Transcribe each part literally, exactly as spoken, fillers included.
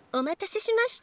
お待たせしました。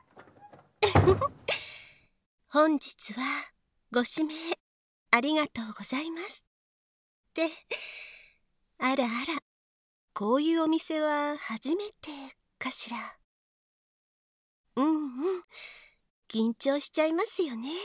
本日はご指名ありがとうございます。で、あらあら、こういうお店は初めてかしら。うんうん、緊張しちゃいますよね。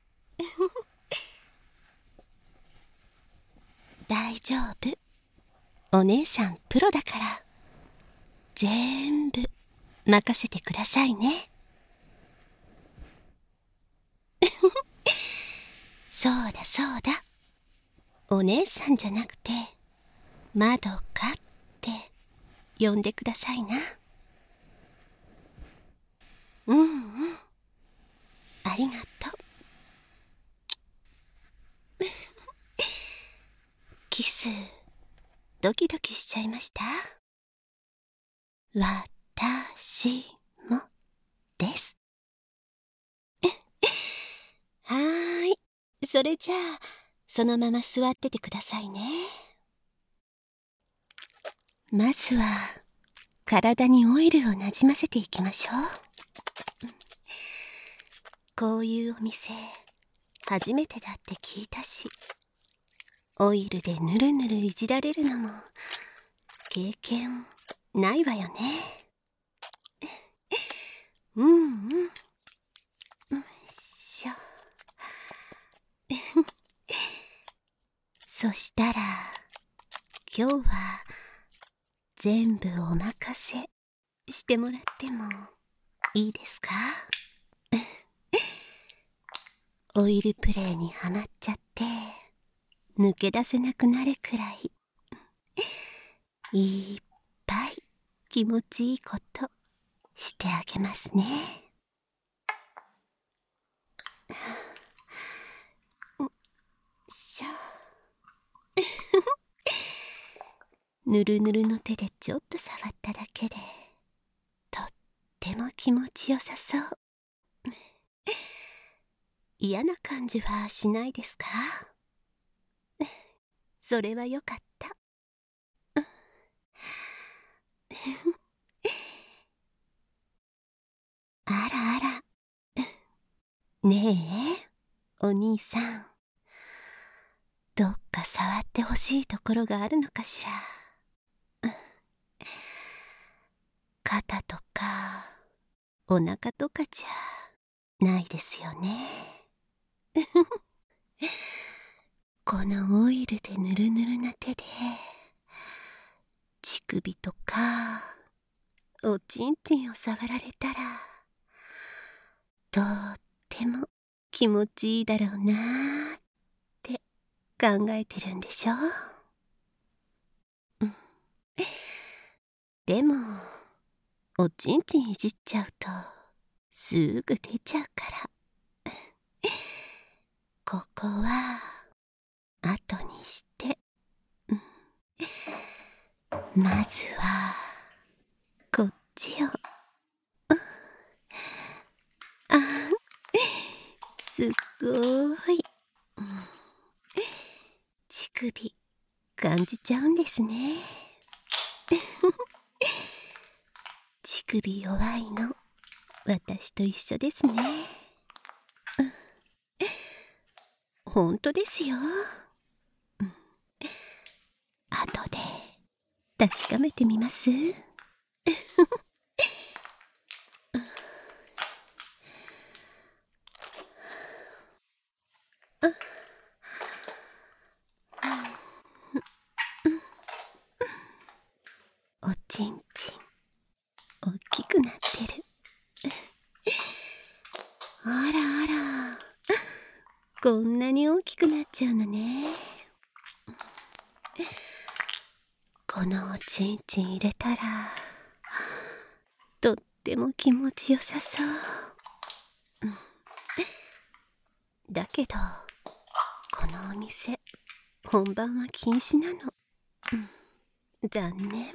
大丈夫。お姉さんプロだから。全部任せてくださいね。そうだそうだ。お姉さんじゃなくて、まどかって呼んでくださいな。うんうん。ありがとう。キス、ドキドキしちゃいました？私もです。はーい。それじゃあ、そのまま座っててくださいね。まずは、体にオイルをなじませていきましょう。こういうお店、初めてだって聞いたし、オイルでぬるぬるいじられるのも、経験ないわよね。うんうん。よいしょ。そしたら、今日は全部お任せしてもらってもいいですか？オイルプレイにはまっちゃって抜け出せなくなるくらいいっぱい気持ちいいことしてあげますね。よいしょ。ぬるぬるの手でちょっと触っただけでとっても気持ちよさそう。嫌な感じはしないですか？それはよかった。あらあら。ねえ、お兄さん。どっか触ってほしいところがあるのかしら。肩とか、お腹とかじゃないですよね。このオイルでぬるぬるな手で、乳首とか、おちんちんを触られたら、とっても気持ちいいだろうなーって考えてるんでしょ？うん、でも、おちんちんいじっちゃうと、すぐ出ちゃうから。ここは、後にして、うん、まずは、こっちを。あ、すっごーい。乳首、感じちゃうんですね。乳首弱いの、私と一緒ですね。ほんとですよ。うん、後で、確かめてみます？おちんちん、おっきくなってる。あらあら、こんなに大きくなっちゃうのね。このおちんちん入れたら、とっても気持ちよさそう。うん、だけど、このお店、本番は禁止なの。うん、残念。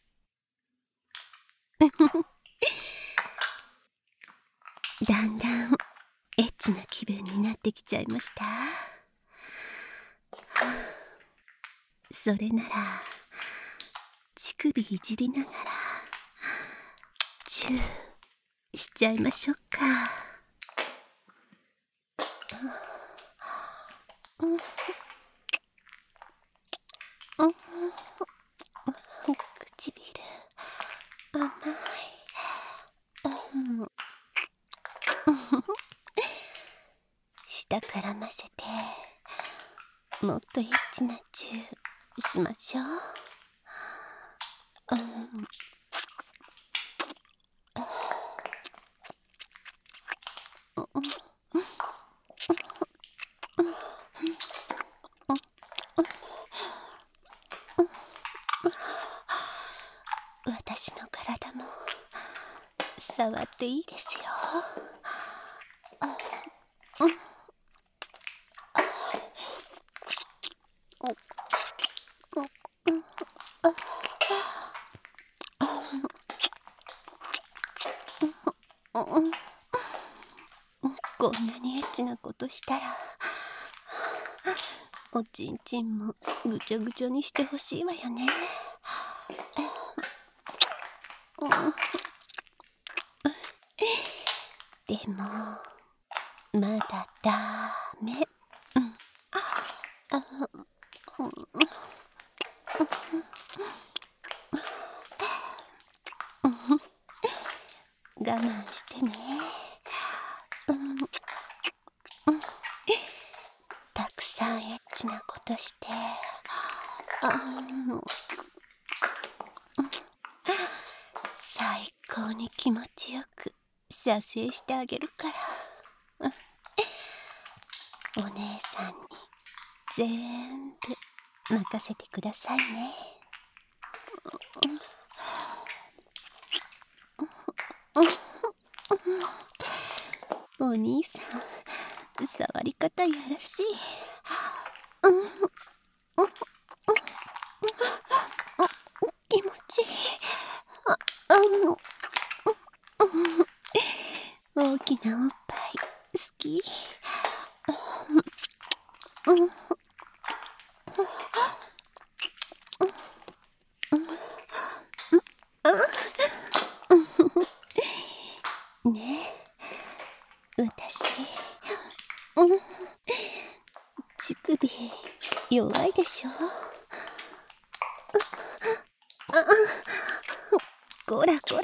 だんだんエッチな気分になってきちゃいました。はあ、それなら乳首いじりながらチしちゃいましょうか。うんうん、唇甘い。うん、下から混ぜてもっとエッチなチューしましょう。うん、私の体も触っていいですよ。うん、こんなにエッチなことしたらおちんちんもぐちゃぐちゃにしてほしいわよね。うん、でもまだダメ。うん、あ、うん、我慢してね。うん、たくさんエッチなことして、あ、最高に気持ちよく射精してあげるから、お姉さんに全部任せてくださいね。お兄さん、触り方やらしい。気持ちいい。あ、あの、大きなおっぱい好き。ねえ、私、うん、乳首弱いでしょ。こらこら、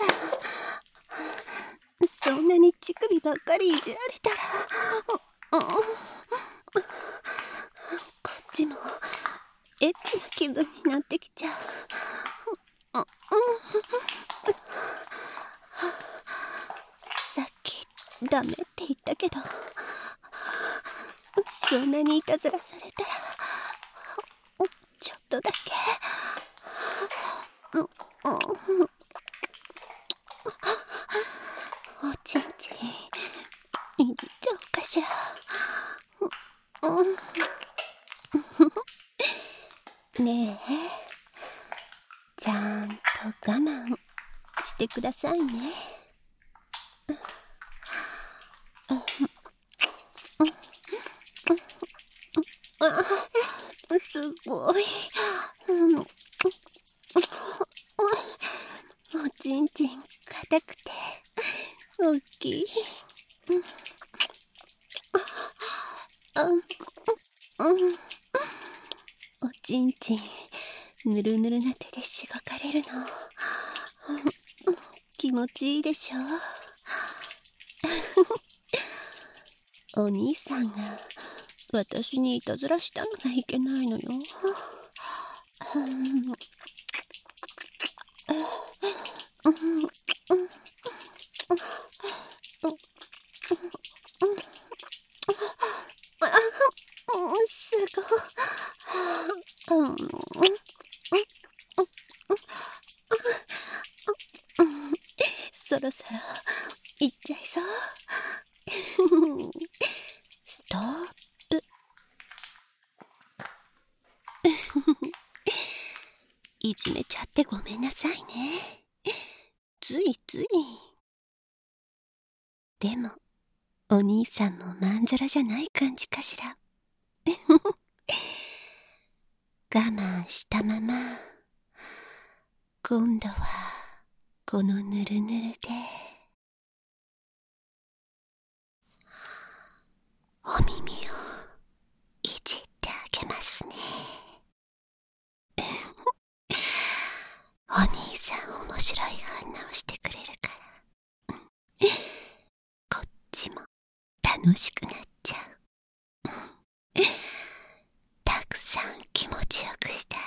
そんなに乳首ばっかりいじられたら、うん、こっちもエッチな気分になってきちゃう。うん、さっきダメって言ったけど、そんなにいたずらされたらちょっとだけ、うん、うん、おちんちんいじっちゃおうかしら。うん、ねえ、ちゃんと我慢してくださいね。あ、すごい。うん、おちんちん硬くて大きい。うん、うん、おちんちんぬるぬるな手でしごかれるの気持ちいいでしょ。お兄さんが私にいたずらしたのがいけないのよ。すごい。うん、そろそろいっちゃいそう。ストップ。いじめちゃってごめんなさいね。ついつい。でもお兄さんもまんざらじゃない感じかしら。我慢したまま今度はこのぬるぬるで白い反応してくれるから、こっちも楽しくなっちゃう。たくさん気持ちよくしてあ